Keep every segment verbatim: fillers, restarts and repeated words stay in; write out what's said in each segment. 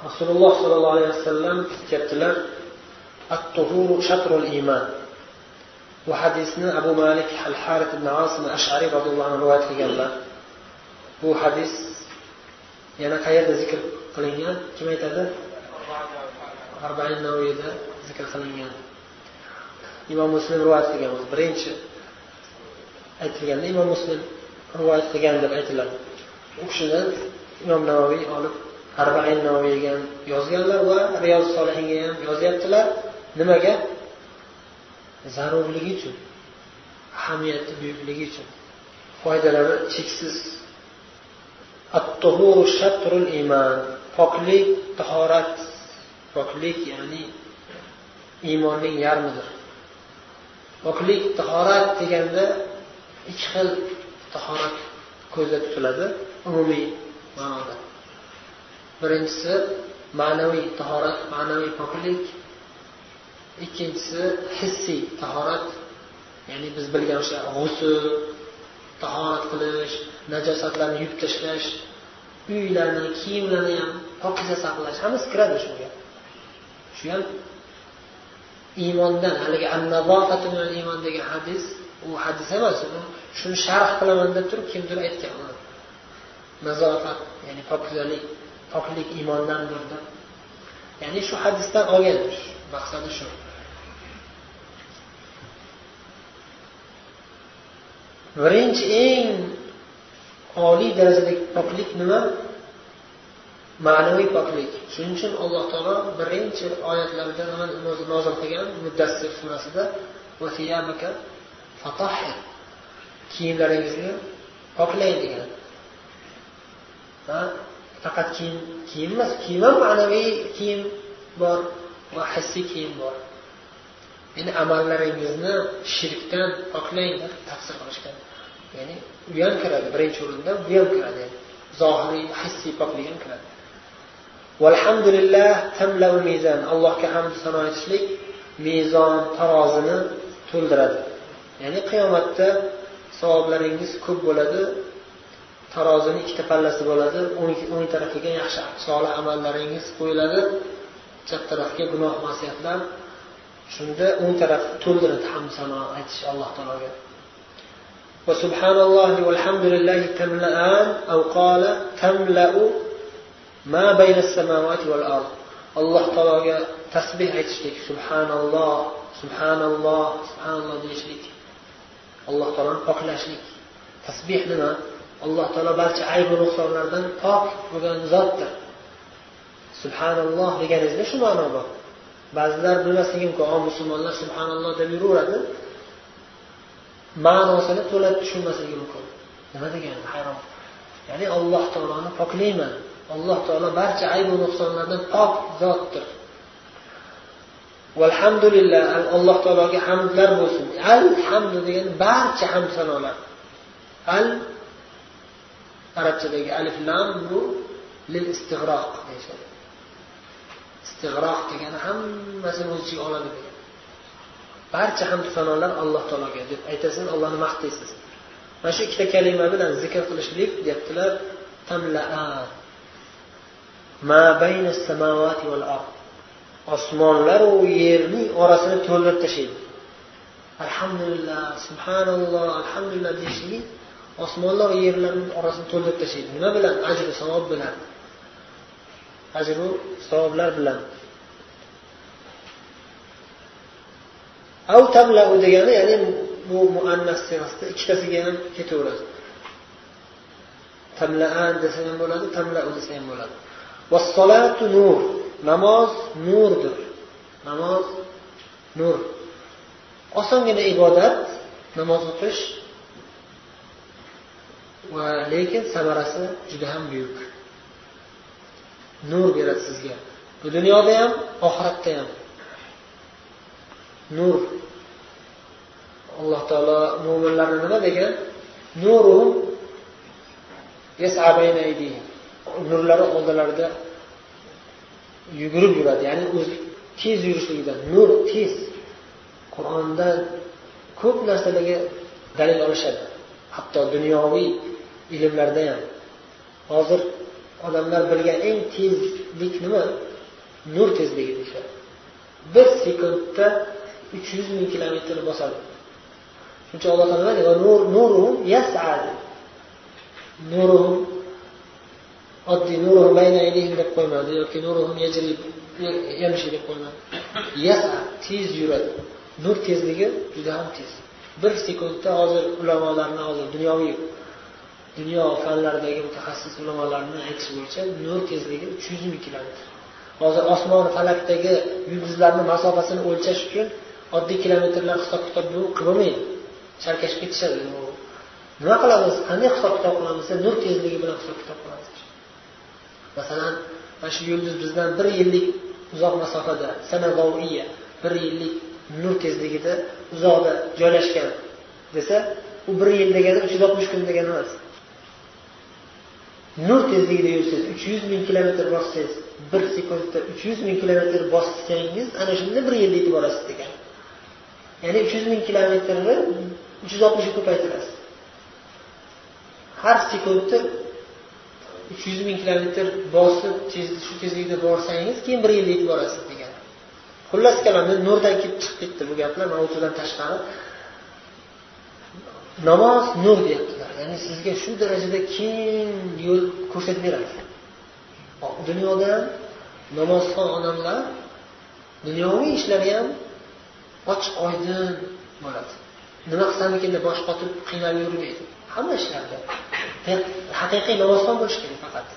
Rasululloh sollallohu alayhi vasallam aytdilar: "At-tuhuru shatrul iymon." Bu hadisni Abu Malik al-Harith ibn Asim al-Ash'ari radhiyallohu anhu rivoyat qilganlar. Bu hadis yana qayerda zikr qilingan? Kim aytadi? Arba'in Naviyda zikr qilingan. Imom Muslim rivoyat qilgan. Birinchi aytilganda Imom Muslim rivoyat qilgan deb aytiladi. U kishidan Imom Navoiy olib Arba'in Naviyga yozganlar va Riyos Solihinga ham yozyaptilar. Nimaga? Zarurligi uchun, ahamiyati buyukligi uchun, foydalari cheksiz. At-tuhuru shatrul iymon. Poklik, tahorat, poklik ya'ni iymonning yarmidir. Poklik, tahorat deganda ikki xil tahorat ko'zda tutiladi umumiy ma'noda. Birinchisi ma'naviy tahorat, ma'naviy poklik. Ikkinchisi hissiy tahorat, ya'ni biz bilgan o'sha g'usl, tahorat qilish, najosatlarni yuvib tashlash, uylarni, kiyimlarni ham pokiza saqlash, hammasi kiradi shunga. Shu ham iymondan, haligi an-nazofatu minal iymon degan hadis, u hadis emas, shuni sharh qilaman deb turib kimdir aytgan. Nazofat, ya'ni pokizalik, poklik iymondandir deb. Ya'ni shu hadisdan olgan, maqsadi shu. Birinchi eng oliy darajadagi poklik nima? Ma'naviy poklik. Shuning uchun Alloh taolo birinchi oyatlarda nima nozil qilgan? Muddassir surasida va thiyabaka fatahhir. Kiyimlaringizni poklang degan. Ha? Faqat kiyim, kiyim emas, kiyim ham ma'naviy kiyim bor va hissiy kiyim bor. Ya'ni amallaringizni shirkdan poklang deb tafsir qilishgan. Ya'ni u ham kiradi, birinchi o'rinda bu ham kiradi. Zohiriy, hissiy poklik ham kiradi. Valhamdulillah tamla'ul mizan. Allohga hamd sano aytishlik mezon, tarozini to'ldiradi. Ya'ni qiyomatda savoblaringiz ko'p bo'ladi. Tarozining ikkita pallasi bo'ladi. O'ng tarafiga yaxshi solih amallaringiz qo'yiladi, chap tarafga gunoh ma'siyatlar. Shunda o'ng taraf to'ldiradi hamd sano aytish Alloh taologa. Va subhanallohi valhamdulillahi tamla'an aw qala tamla'u ma bayna as-samawati wal ard. Alloh taologa tasbih aytishlik, subhanalloh, subhanalloh, subhanalloh deyishlik. Alloh taoloni poklashlik. Tasbih nima? Alloh taolo barcha ayb va nuqsonlardan pok bo'lgan zotdir. Subhanalloh deganingizda shu ma'no bor. Ba'zilar bilmasligi mumkin, o musulmonlar subhanalloh deb yuraveradi. Ma'nosini to'la tushunmasligi mumkin. Nima degani? Hayron. Ya'ni Alloh taoloni poklayman. Alloh taolo barcha ayb va nuqsonlardan pok zotdir. Valhamdulillah, Alloh taologa hamdlar bo'lsin. Alhamd degan barcha hamd sanolar. Al arabchadagi alif lam bu lil istig'roq deyishadi. Istig'roq degani hammasini o'z ichiga oladi degan. Barcha hamd sanolar Alloh taologa deb aytasiz, Allohni maqtaysiz. Mana shu ikkita kalima bilan zikr qilishlik deyaptilar. Tamla'a ma bayna as-samawati wal ard. Osmonlar va yerning orasini to'ldirib tashlaydi. Alhamdulillah, subhanalloh, alhamdulillah deyishlik osmonlar va yerlarning orasini to'ldirib tashlaydi. Nima bilan? Ajr, savob bilan. Ajr va savoblar bilan. Aw tamla'u degani, ya'ni bu muannas sigasida ikkitasiga ham ketaveradi. Tamla'an desa ham bo'ladi, tamla'u desa ham bo'ladi. Was-salatu nur. Namoz nurdir. Namoz nur. Osongina ibodat, namoz o'qish va lekin samarasi juda ham buyuk. Nur beradi sizga. Bu dunyoda ham, oxiratda ham. Nur. Alloh taolo mu'minlarni nima degan? Nuruhum yas'a bayna aydihim. Nurlari oldilarida yugurib yuradi, ya'ni o'zi tez yurishligidan. Nur tez. Qur'onda ko'p narsalarga dalil olishadi. Hatto dunyoviy ilmlarda ham. Hozir odamlar bilgan eng tezlik nima? Nur tezligi deyishadi. Bir sekundda uch yuz ming kilometr bosadi. Shuncha Alloh taolo nima deydi? Nur nuruhum yas'ad. Nuruhum oddiy nuruhum bayna aydihim deb qo'ymadi yoki nuruhum yajri yamshi deb qo'ymadi. Yas'ad tez yuradi. Nur tezligi juda ham tez. Bir sekundda hozir ulamolarning hozir dunyoviy dunyo fanlaridagi mutaxassis ulamolarning aytishi bo'yicha nur tezligi uch yuz ming kilometr. Hozir osmon falakdagi yulduzlarning masofasini o'lchash uchun oddiy kilometrlar hisob-kitob qilmaydi. Sharkashib ketishadi. Nima qilamiz? Qanday hisob-kitob qilamiz? Nur tezligi bilan hisob-kitob qilamiz. Masalan, mana shu yulduz bizdan bir yillik uzoq masofada, sanaviyya, bir yillik nur tezligida uzoqda joylashgan desa, u bir yil degani uch yuz oltmish kun degani emas. Nur tezligida yursangiz, uch yuz ming kilometr bossangiz, bir sekundda uch yuz ming kilometr bossangiz, ana shunda bir yilda yetib borasiz degan. Ya'ni uch yuz ming kilometrni uch yuz oltmish ga ko'paytirasiz. Har sekundda uch yuz ming kilometr bosib, shu tezlikda borsangiz, keyin bir yilda yetib borasiz degan. Xullas kalom, nurdan kelib chiqib ketdi bu gaplar, mavzudan tashqari. Namoz nur deyaptilar. Ya'ni sizga shu darajada keng yo'l ko'rsatib beradi. Dunyoda namozxon odamlar dunyoviy ishlari ham ochiq oydin bo'ladi. Nima qilsamikin deb bosh qotib qiynalib yurmaydi. Hamma ishlarda. Haqiqiy namozxon bo'lish kerak faqat.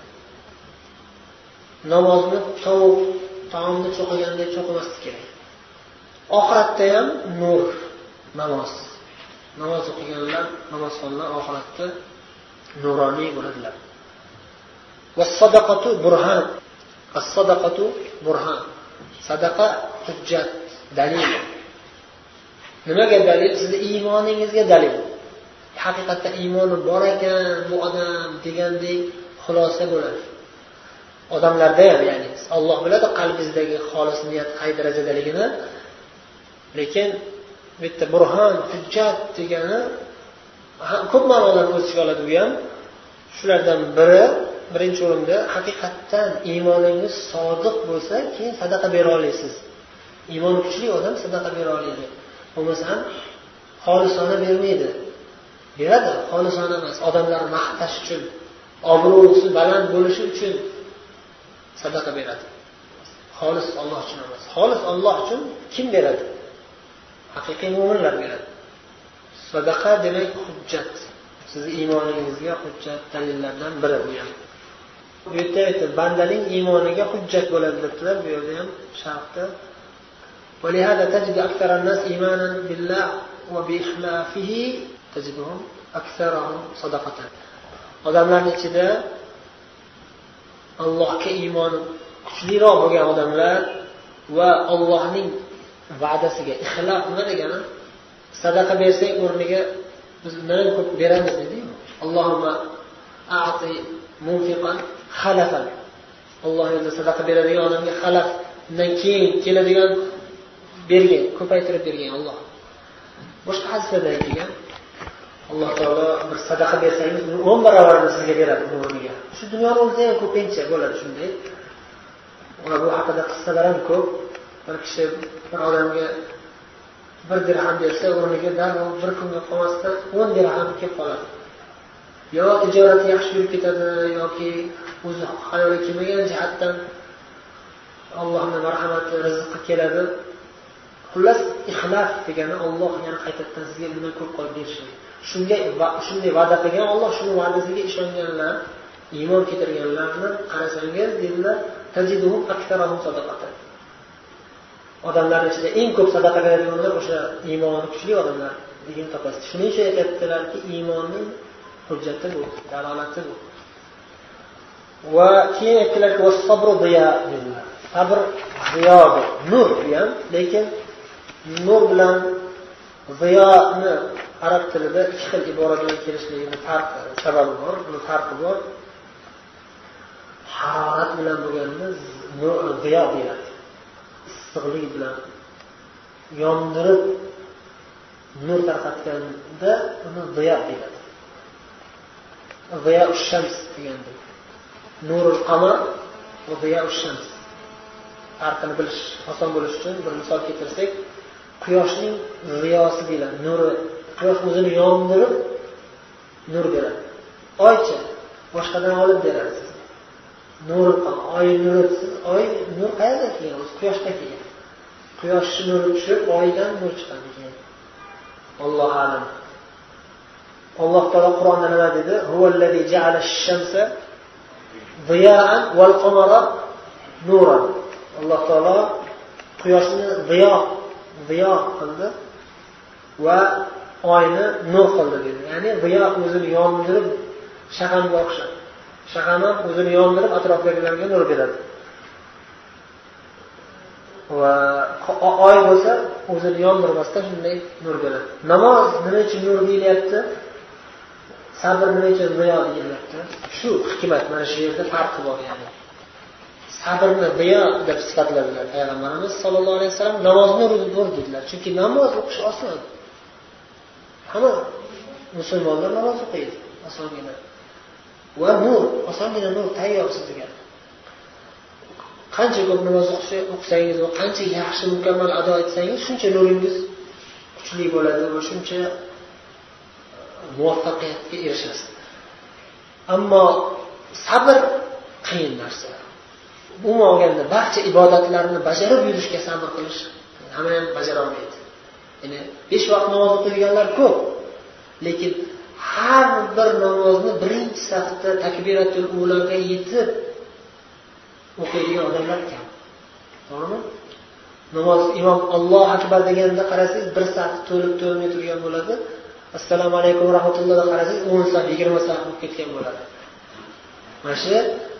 Namozni tovuq taomni cho'qiganda cho'qimaslik kerak. Oxiratda ham nur namoz. Namoz o'qiganlar, namozxonlar oxiratda nuroniy bo'ladilar. Was-sadaqatu burhan. As-sadaqatu burhan. Sadaqa hujjat, dalil. Nimaga dalil? Sizning iymoningizga dalil. Haqiqatda iymoni bor ekan bu odam degandek xulosa bo'ladi. Odamlarda ham, ya'ni Alloh biladi qalbingizdagi xolis niyat qay darajadaligini. Lekin bitta burhan, hujjat degani ko'p ma'nolarni o'z ichiga oladi bu ham. Shulardan biri, birinchi o'rinda haqiqatdan iymoningiz sodiq bo'lsa, keyin sadaqa bera olasiz. Iymoni kuchli odam sadaqa bera oladi. Bo'lmasa xolisona bermaydi. Beradi, xolisona emas, odamlarni maqtash uchun, obro'si baland bo'lishi uchun sadaqa beradi. Xolis Alloh uchun emas. Xolis Alloh uchun kim beradi? Haqiqiy mu'minlar beradi. Sadaqa demak hujjat. Sizning iymoningizga hujjat dalillardan biri bu ham. Bu yerda aytib, bandaning iymoniga hujjat bo'ladi debdilar. Bu yerda ham sharhda ولهذا تجد أكثر الناس إيمانا بالله وبإخلافه تجدهم أكثرهم صدقة. Odamlarning ichida Allohga iymoni kuchliroq bo'lgan odamlar va Allohning va'dasiga ixlof nima degani? Sadaqa bersang o'rniga biz undan ko'p beramiz deydi-ku. Allohumma a'ti munfiqan khalafan. Alloh yo'lida sadaqa beradigan odamga xalaf, undan keyin keladigan bergan, ko'paytirib bergan Alloh. Boshqa hadislarda aytilgan, Alloh taolo bir sadaqa bersangiz, uni o'n barobarini sizga beradi o'rniga. Shu dunyoning o'zida ham ko'pincha bo'ladi shunday. Va bu haqida qissalar ham ko'p. Bir kishi bir odamga bir dirham bersa, o'rniga darrov bir kunga qolmasdan o'n dirham kelib qoladi. Yo tijorati yaxshi yurib ketadi yoki o'zi xayoli kelmagan jihatdan Allohning marhamati, rizqi keladi. Xullas, ixlof degani Alloh yana qaytadan sizga bundan ko'p qolib berishi. Shunga shunday va'da qilgan Alloh, shuni va'dasiga ishonganlar, iymon keltirganlarni qarasangiz, dedilar, tajiduhum aktharahum sadaqatan. Odamlarning ichida eng ko'p sadaqa beradiganlar o'sha iymoni kuchli odamlar degan topasiz. Shuning uchun aytadilarki, iymonning hujjati bu, dalolati bu. Va keyin aytdilarki, was-sabru diya dedilar. Sabr ziyodir, nur ham, lekin nur bilan ziyoni arab tilida ikki xil ibora bilan kelishligining farqi, sababi bor, buni farqi bor. Harorat bilan bo'lganda nur ziyo deyiladi. Issiqlik bilan yondirib nur tarqatganda uni ziyo deyiladi. Ziyo ush-shams deganda. nurul qamar va ziya'ush shams. Farqini bilish oson bo'lishi uchun bir misol keltirsak, quyoshning ziyosi bilan nuri, quyosh o'zini yondirib nur beradi. Oychi boshqadan olib beradi. Nurul qamar, oy nuri, oy nur qayerdan kelgan? Quyoshdan kelgan. Quyosh nuri tushib, oydan nur chiqadi keyin. Alloh alam. Alloh taolo Qur'onda nima dedi? Huvallazi ja'ala ash-shamsa ziya'an wal qamara nuran. Alloh taolo quyoshni ziyo, ziyo qildi va oyni nur qildi dedi. Ya'ni ziyo o'zini yondirib shag'amga o'xshab. Shag'am ham o'zini yondirib atrofdagilarga nur beradi. Va oy bo'lsa o'zini yondirmasdan shunday nur beradi. Namoz nima uchun nur deyilyapti? Sabr nima uchun ziyo deyilyapti? Shu hikmat, mana shu yerda farqi bor ya'ni. Sabrni ziyo deb sifatladilar Payg'ambarimiz sollallohu alayhi vasallam, namozni nur dedilar. Chunki namoz o'qish oson. Hamma musulmonlar namoz o'qiydi, osongina. Va nur, osongina nur tayyor sizga. Qancha ko'p namoz o'qisangiz va qancha yaxshi mukammal ado etsangiz, shuncha nuringiz kuchli bo'ladi va shuncha muvaffaqiyatga erishasiz. Ammo sabr qiyin narsa. Umuman olganda barcha ibodatlarni bajarib yurishga sabr qilish hamma ham bajara olmaydi. Ya'ni besh vaqt namoz o'qiydiganlar ko'p, lekin har bir namozni birinchi safda takbiratul ulaga yetib o'qiydigan odamlar kam. To'g'rimi? Namoz imom Alloh akbar deganda qarasangiz bir saf to'lib to'lmay turgan bo'ladi. Assalomu alaykum va rahmatullohi qarasangiz o'n saf, yigirma saf bo'lib ketgan bo'ladi. Mana shu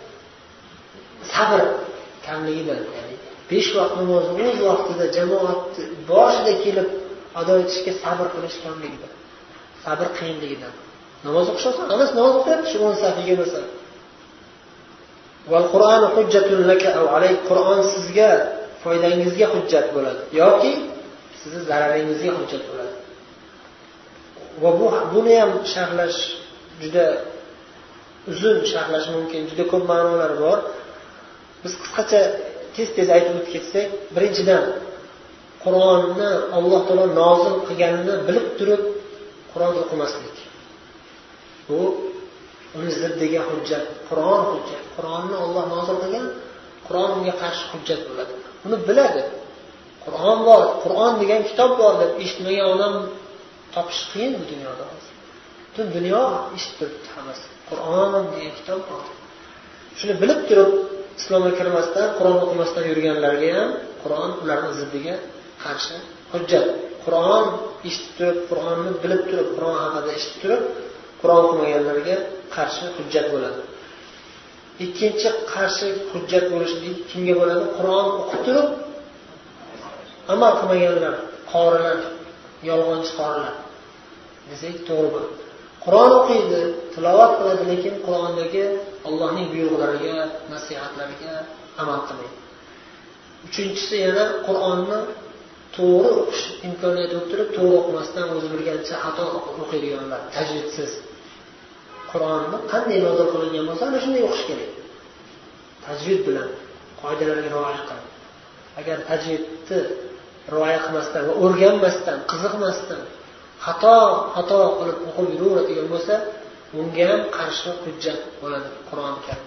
sabr kamligidan, ya'ni besh vaqt namozni o'z vaqtida jamoat boshida kelib ado etishga sabr qilish kamligidan, sabr qiyinligidan. Namoz o'qish oson, anas namoz o'qiyapti shu o'n saf, yigirma saf. Val Qur'onu hujjatun laka aw alayk. Qur'on sizga foydangizga hujjat bo'ladi yoki sizning zararingizga hujjat bo'ladi. Va bu buni ham sharhlash juda uzun sharhlash mumkin, juda ko'p ma'nolari bor. Biz qisqacha tez-tez aytib o'tib ketsak, birinchidan Qur'onni Alloh taolo nozil qilganini bilib turib Qur'on o'qimaslik. Bu uni ziddiga hujjat, Qur'on hujjat. Qur'onni Alloh nozil qilgan, Qur'on unga qarshi hujjat bo'ladi. Uni biladi. Qur'on bor, Qur'on degan kitob bor deb eshitmagan odam topish qiyin bu dunyoda. Butun dunyo eshitib hammasi. Qur'on degan kitob bor. Shuni bilib turib islomga kirmasdan, Qur'on o'qimasdan yurganlarga ham Qur'on ularning ziddiga qarshi hujjat. Qur'on eshitib turib, Qur'onni bilib turib, Qur'on haqida eshitib turib, Qur'on o'qimaganlarga qarshi hujjat bo'ladi. Ikkinchi qarshi hujjat bo'lishligi kimga bo'ladi? Qur'on o'qib turib amal qilmaganlar, qorilar, yolg'onchi qorilar. Desak to'g'ri bo'ladi. Qur'on o'qiydi, tilovat qiladi, lekin Qur'ondagi Allohning buyruqlariga, nasihatlariga amal qilmaydi. Uchinchisi yana Qur'onni to'g'ri o'qish imkoniyati bo'lib turib, to'g'ri o'qimasdan o'zi bilgancha xato o'qiydiganlar, tajvidsiz. Qur'onni qanday nozil qilingan bo'lsa, ana shunday o'qish kerak. Tajvid bilan, qoidalarga rioya qilib. Agar tajvidni rioya qilmasdan va o'rganmasdan, qiziqmasdan xato xato qilib o'qib yuraveradigan bo'lsa, unga ham qarshi hujjat bo'ladi Qur'on karim.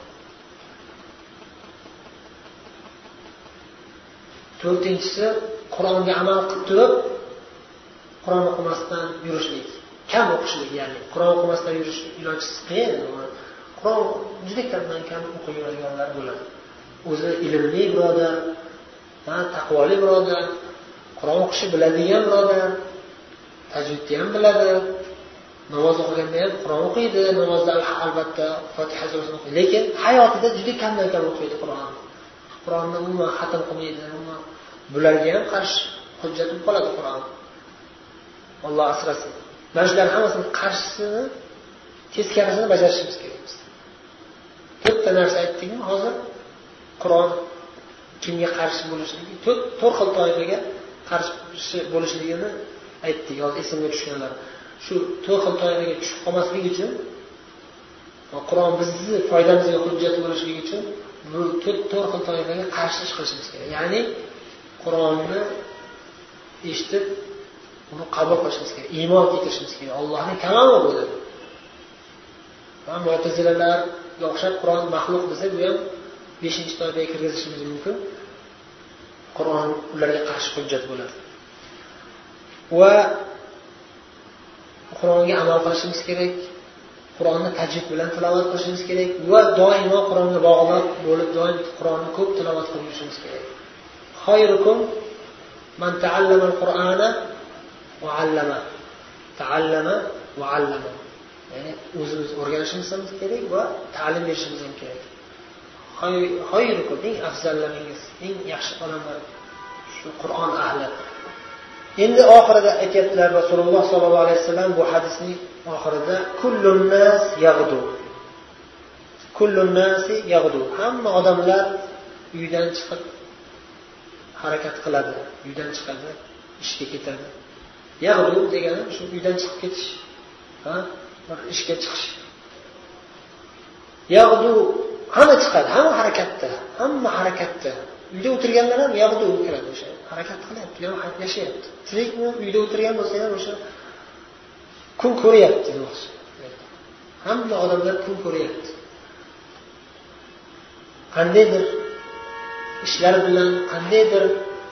To'rtinchisi, Qur'onga amal qilib turib, Qur'on o'qimasdan yurishlik, kam o'qishlik, ya'ni Qur'on o'qimasdan yurish ilojsiz qiyin. Qur'on juda kamdan kam o'qib yuradiganlar bo'ladi. O'zi ilmli birodar, ha, taqvoli birodar, Qur'on o'qishni biladigan birodar, tajvidni ham biladi, namoz o'qiganda ham Qur'on o'qiydi, namozda albatta Fotiha surasini o'qiydi, lekin hayotida juda kamdan kam o'qiydi Qur'on. Qur'onni umuman xatm qilmaydi, umuman bularga ham qarshi hujjat bo'lib qoladi Qur'on. Alloh asrasin. Mana shular hammasini qarshisini, teskarisini bajarishimiz kerak. To'rtta narsa aytdikmi hozir? Qur'on kimga qarshi bo'lishligi, to'rt to'rt xil toifaga qarshi bo'lishligini aytdik, hozir esimga tushganlar. Shu to'rt xil toifaga tushib qolmaslik uchun va Qur'on bizni foydamizga hujjat bo'lishligi uchun bu to'rt to'rt xil toifaga qarshi ish qilishimiz kerak. Ya'ni Qur'onni eshitib uni qabul qilishimiz kerak, iymon keltirishimiz kerak. Allohning kalomi bo'ladi. Va Mu'tazilalarga o'xshab Qur'on maxluq desa, bu ham beshinchi toifaga kirgizishimiz mumkin. Qur'on ularga qarshi hujjat bo'ladi. Va Qur'onga amal qilishimiz kerak. Qur'onni tajvid bilan tilovat qilishimiz kerak va doimo Qur'onga bog'liq bo'lib, doim Qur'onni ko'p tilovat qilishimiz kerak. Xayrukum man ta'allama al-Qur'ana va 'allama. Ta'allama va 'allama. Ya'ni o'zimiz o'rganishimiz ham kerak va ta'lim berishimiz ham kerak. Xayrukum eng afzallaringiz, eng yaxshi odamlar shu Qur'on ahli. Endi oxirida aytayaptilar Rasululloh sollallohu alayhi vasallam bu hadisning oxirida kullun nas yaghdu. Kullun nasi yaghdu. Hamma odamlar uydan chiqib harakat qiladi, uydan chiqadi, ishga ketadi. Yaghdu degani shu uydan chiqib ketish, ha, bir ishga chiqish. Yaghdu hamma chiqadi, hamma harakatda, hamma harakatda. Uyda o'tirganlar ham yaghdu kiradi o'sha. Harakat qilyapti, hayot yashayapti. Tirikmi uyda o'tirgan bo'lsa ham o'sha kun ko'ryapti demoqchi. Hamma odamlar kun ko'ryapti. Qandaydir ishlar bilan, qandaydir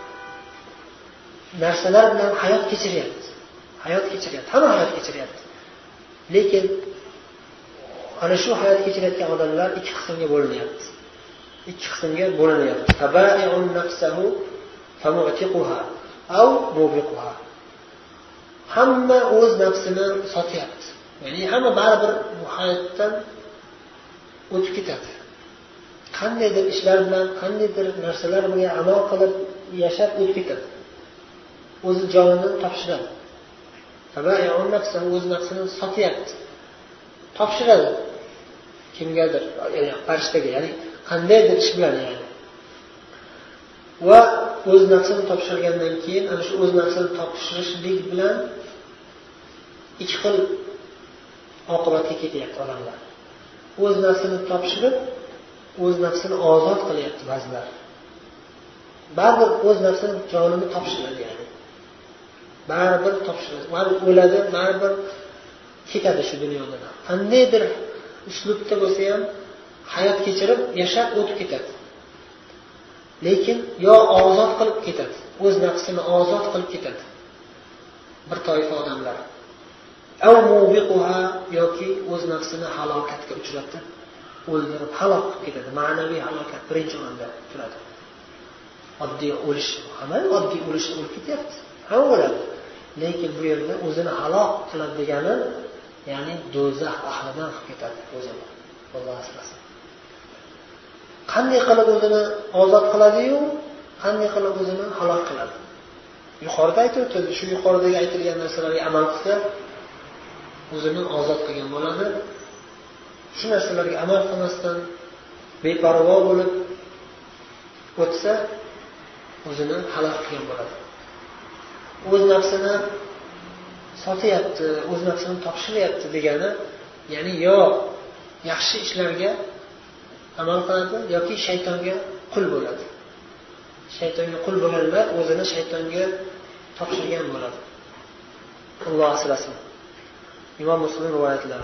narsalar bilan hayot kechiryapti. Hayot kechiryapti, hamma hayot kechiryapti. Lekin ana shu hayot kechirayotgan odamlar ikki qismga bo'linyapti. Ikki qismga bo'linyapti. Taba'i'un nafsahu famu'tiquha aw mubiquha. Hamma o'z nafsini sotyapti. Ya'ni hamma baribir bu hayotdan o'tib ketadi. Qandaydir ishlar bilan, qandaydir narsalar bilan amal qilib yashab o'tib ketadi. O'zi jonini topshiradi. Taba'i'un nafsahu o'z nafsini sotyapti. Topshiradi kimgadir, ya'ni farishtaga, ya'ni qandaydir ish bilan ya'ni. Va o'z nafsini topshirgandan keyin ana shu o'z nafsini topshirishlik bilan ikki xil oqibatga ketyapti odamlar. O'z nafsini topshirib, o'z nafsini ozod qilyapti ba'zilar. Baribir o'z nafsini jonini topshiradi ya'ni. Baribir topshiradi. Baribir o'ladi, baribir ketadi shu dunyodan. Qandaydir uslubda bo'lsa ham hayot kechirib, yashab o'tib ketadi. Lekin yo ozod qilib ketadi, o'z nafsini ozod qilib ketadi. Bir toifa odamlar. Aw mubiquha yoki o'z nafsini halokatga uchratib, o'ldirib halok qilib ketadi. Ma'naviy halokat birinchi o'rinda turadi. Oddiy o'lish, hamma oddiy o'lish o'lib ketyapti. Hamma o'ladi. Lekin bu yerda o'zini halok qiladi degani, ya'ni do'zax ahlidan qilib ketadi o'zini. Alloh asrasin. Qanday qilib o'zini ozod qiladi-yu, qanday qilib o'zini halok qiladi? Yuqorida aytib o'tdi, shu yuqoridagi aytilgan narsalarga amal qilsa, o'zini ozod qilgan bo'ladi. Shu narsalarga amal qilmasdan beparvo bo'lib o'tsa, o'zini halok qilgan bo'ladi. O'z nafsini sotyapti, o'z nafsini topshiryapti degani, ya'ni yo yaxshi ishlarga amal qiladi yoki shaytonga qul bo'ladi. Shaytonga qul bo'lganlar o'zini shaytonga topshirgan bo'ladi. Alloh asrasin. Imom Muslim rivoyatlari.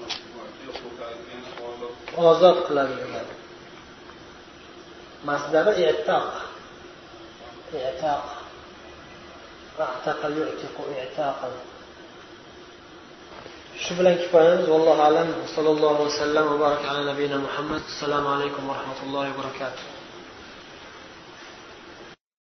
Ozod qiladi degan. Masdari i'taq. I'taq. A'taqa yu'tiqu i'taqan. Shu bilan kifoyamiz. Vallohu alam. Sallallohu alayhi va sallam va baraka ala nabiyina Muhammad. Assalomu alaykum va rahmatullohi va barakatuh.